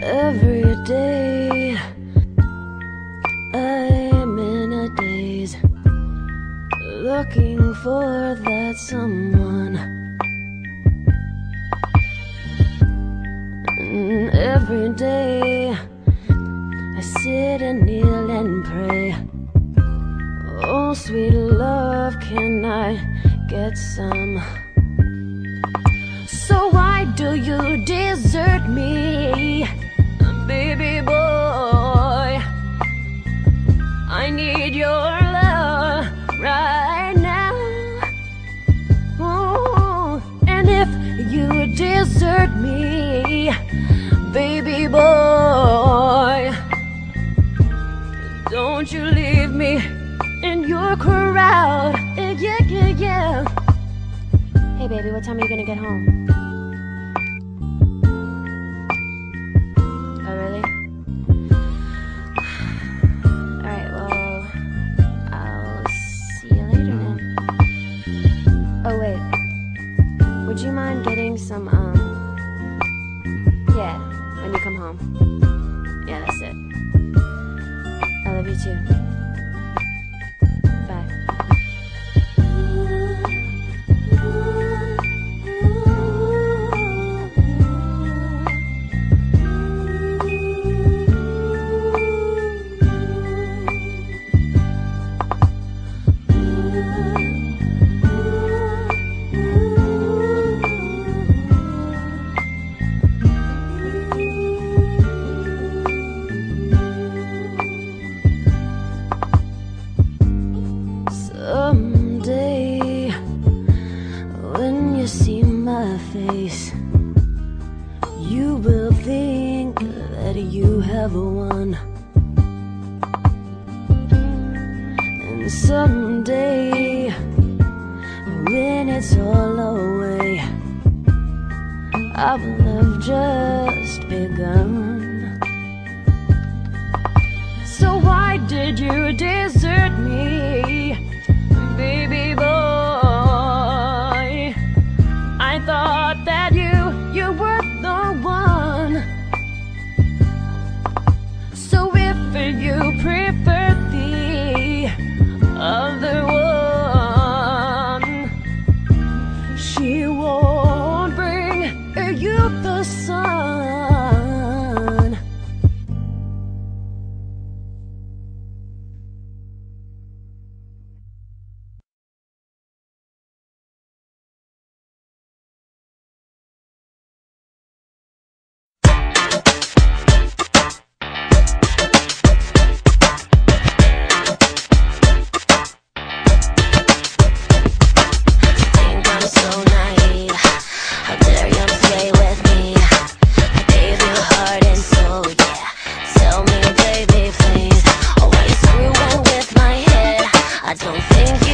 Every day I'm in a daze, looking for that someone. And every day I sit and kneel and pray, oh sweet love, can I get some? So why do you desert me, baby boy? I need your love right now. Oh, and if you desert me, baby boy, don't you leave me in your crowd. Yeah, yeah, yeah. Hey baby, what time are you gonna get home? Oh really? Alright, well, I'll see you later then. Oh wait, would you mind getting some, yeah, when you come home. Yeah, that's it. I love you too. Bye. Someday, when you see my face, you will think that you have won. And someday, when it's all away, our love just begun. So why did you desert me, baby boy? I thought that you were the one. So if you prefer the other one, she won't bring you the sun. I don't think